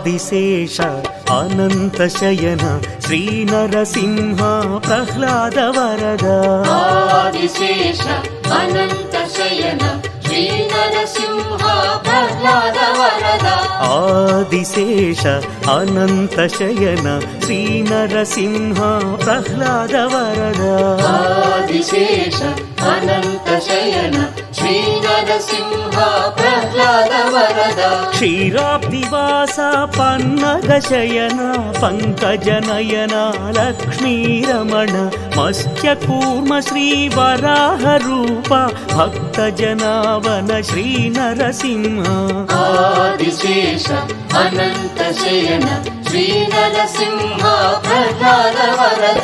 ఆదిశేష అనంత శయన శ్రీ నరసింహ ప్రహ్లాద వరద ఆదిశేష అనంత శయన శ్రీ నరసింహ ప్రహ్లాద వరద ఆదిశేష అనంత శయన శ్రీ నరసింహ ప్రహ్లాద వరద ఆదిశేష అనంత శయన శ్రీ నరసింహ ప్రహ్లాద వరద క్షీరాబ్దివాస పన్నగ శయన పంకజ నయన లక్ష్మీరమణ మత్స్య కూర్మ శ్రీ వరాహ రూప భక్త జనావన శ్రీ నరసింహ ఆదిశేష అనంత శయన శ్రీ నరసింహ ప్రహ్లాద వరద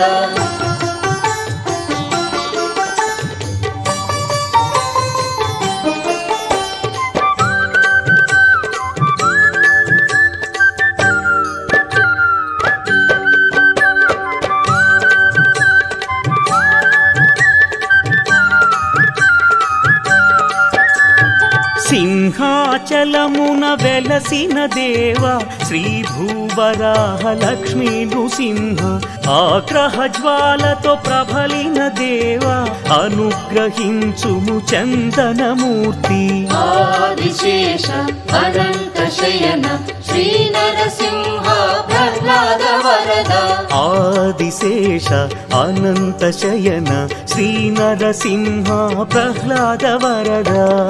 సింహాచలమున వెలసిన దేవ శ్రీ భూవరాహ లక్ష్మీ నృసింహ ఆగ్రహ జ్వాలతో ప్రబలిన దేవ అనుగ్రహించుము చందనమూర్తి ఆదిశేష అనంత శయన శ్రీ నరసింహ ప్రహ్లాద వరద ఆదిశేష అనంత శయన శ్రీ నరసింహ ప్రహ్లాద వరద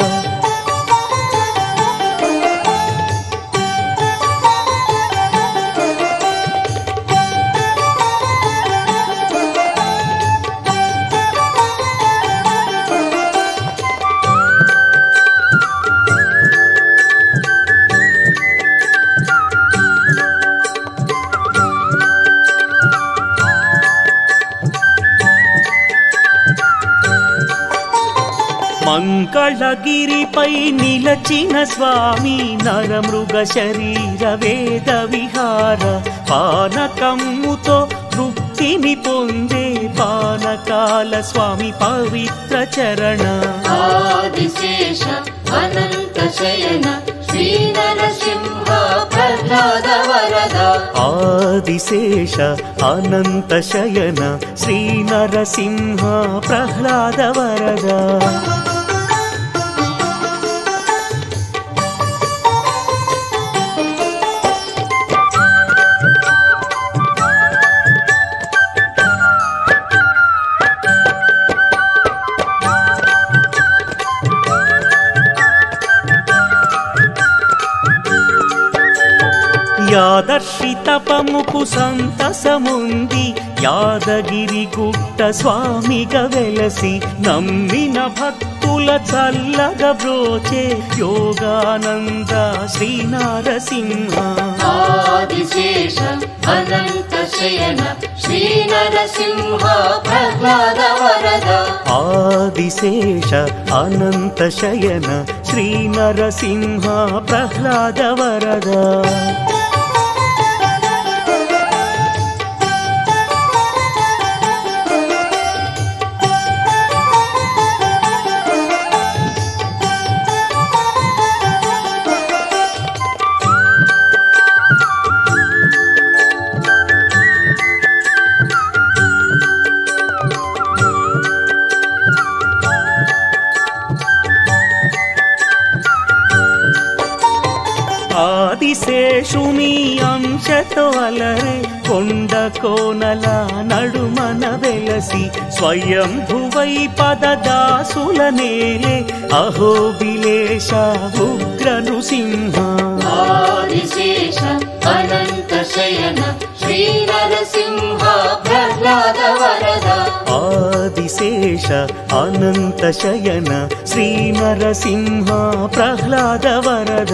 మంగళగిరిపై నిలచిన స్వామి నరమృగ శరీర వేద విహార పానకమ్ముతో తృప్తిని పొందే పానకాల స్వామి పవిత్ర చరణ ఆదిశేష అనంత శయన శ్రీ నరసింహ ప్రహ్లాద వరద ఆదిశేష అనంత శయన శ్రీ నరసింహ ప్రహ్లాద వరద యాదర్శి తపముకు సంతసముంది యాదగిరి గుట్ట స్వామిగా వెలసి నమ్మిన భక్తుల చల్లగా బ్రోచే యోగానంద శ్రీ నరసింహ ఆదిశేష అనంత శయన శ్రీ నరసింహ ప్రహ్లాద వరద ఆదిశేష అనంత శయన శ్రీ నరసింహ ప్రహ్లాద వరద ఆదిశేషుని అంశతో అలరే కొండ కోనల నడుమన వెలసి స్వయంభువై పదదాసుల నేలే అహోబిలేశ ఉగ్ర నృసింహ ఆదిశేష అనంత శయన శ్రీ నరసింహ ప్రహ్లాద వరద ఆదిశేష అనంత శయన శ్రీ నరసింహ ప్రహ్లాద వరద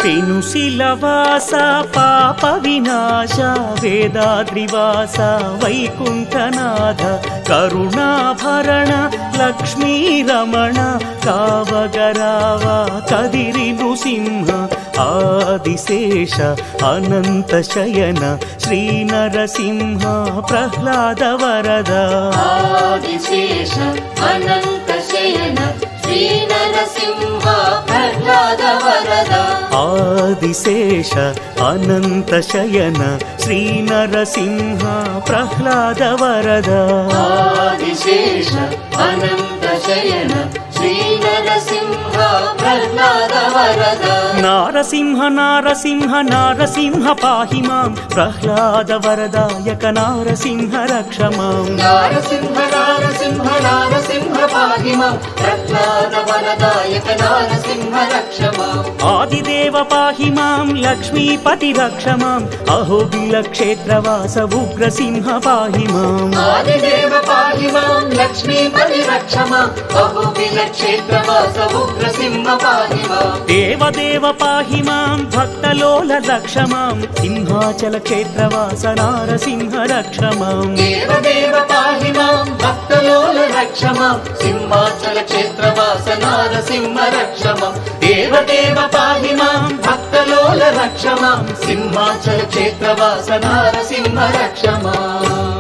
పెనుశిలవాస పాప వినాశ వేదాద్రివాస వైకుంఠనాథ కరుణాభరణ లక్ష్మీ రమణ కావగరావ కదిరి నృసింహ ఆదిశేష అనంత శయన శ్రీ నరసింహ ప్రహ్లాద వరద ఆదిశేష అనంత శయన శ్రీ నరసింహ ప్రహ్లాద వరద ఆదిశేష అనంత శయన శ్రీ నరసింహ ప్రహ్లాద వరద ఆదిశేష అనంత శయన శ్రీ నరసింహ ప్రహ్లాద వరద నారసింహ నారసింహ నారసింహ పాహి మాం ప్రహ్లాద వరదాయక నారసింహ రక్ష మాం నారసింహ నారసింహ నారసింహ పాహి మాం ప్రహ్లాద వరదాయక నారసింహ రక్ష మాం ఆదిదేవ పాహి మాం లక్ష్మీపతి రక్ష మాం అహోబిల క్షేత్రవాస ఉగ్రసింహ పాహి మాం ఆదిదేవ పాహి మాం లక్ష్మీపతి రక్ష మాం అహోబిల క్షేత్రవాస ఉగ్రసింహ పాహి మాం దేవదేవ పాహి మాం భక్తలోల రక్ష మాం సింహాచల క్షేత్రవాస నారసింహ రక్ష మాం దేవదేవ పాహి మాం భక్తలోల రక్ష మాం సింహాచల క్షేత్రవాస నారసింహ రక్ష మాం దేవదేవ పాహి మాం భక్తలోల రక్ష మాం సింహాచల క్షేత్రవాస నారసింహ రక్ష మాం